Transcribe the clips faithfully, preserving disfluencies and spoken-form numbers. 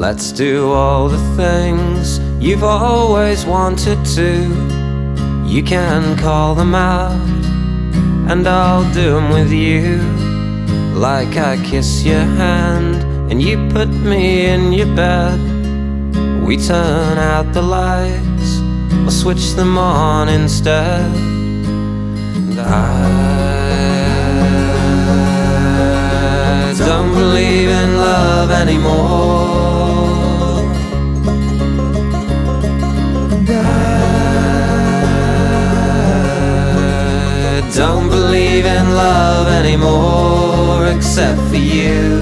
Let's do all the things you've always wanted to. You can call them out, and I'll do them with you. Like I kiss your hand and you put me in your bed. We turn out the lights or switch them on instead. And I don't believe in love anymore. And I don't believe in love anymore, except for you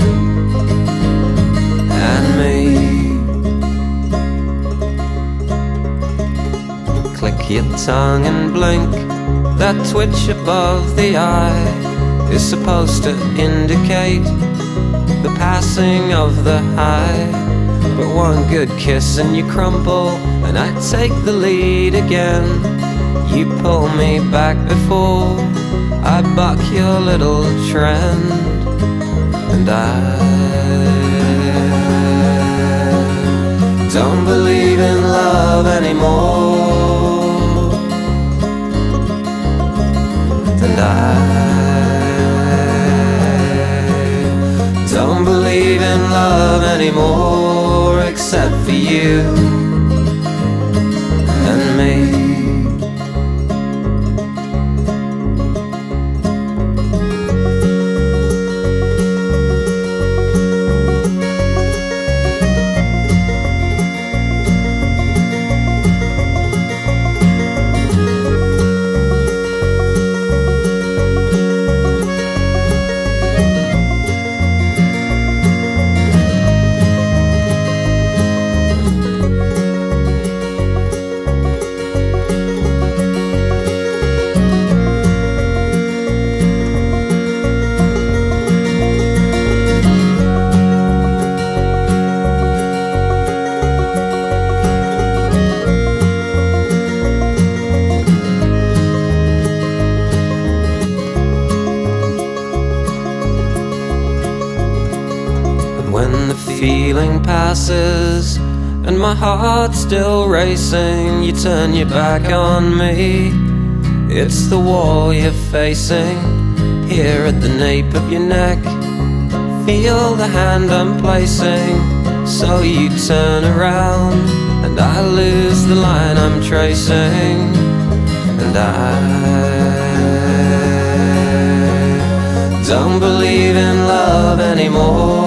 and me. Click your tongue and blink. That twitch above the eye is supposed to indicate the passing of the high. But one good kiss and you crumple, and I take the lead again. You pull me back before I buck your little trend. And I don't believe in love anymore. And I don't believe in love anymore, except for you and me. When the feeling passes and my heart's still racing, you turn your back on me. It's the wall you're facing, here at the nape of your neck. Feel the hand I'm placing, so you turn around and I lose the line I'm tracing. And I don't believe in love anymore.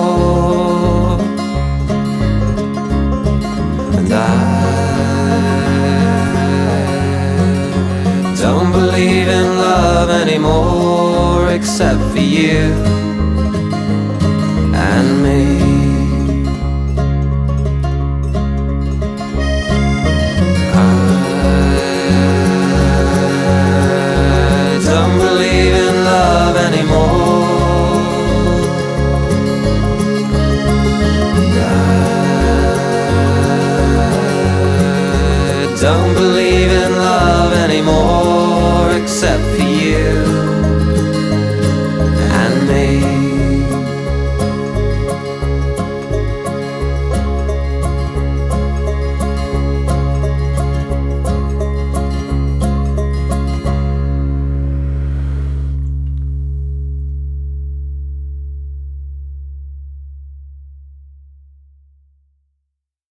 And I don't believe in love anymore, except for you and me. I don't believe in love anymore. And I don't believe in love anymore, except for you.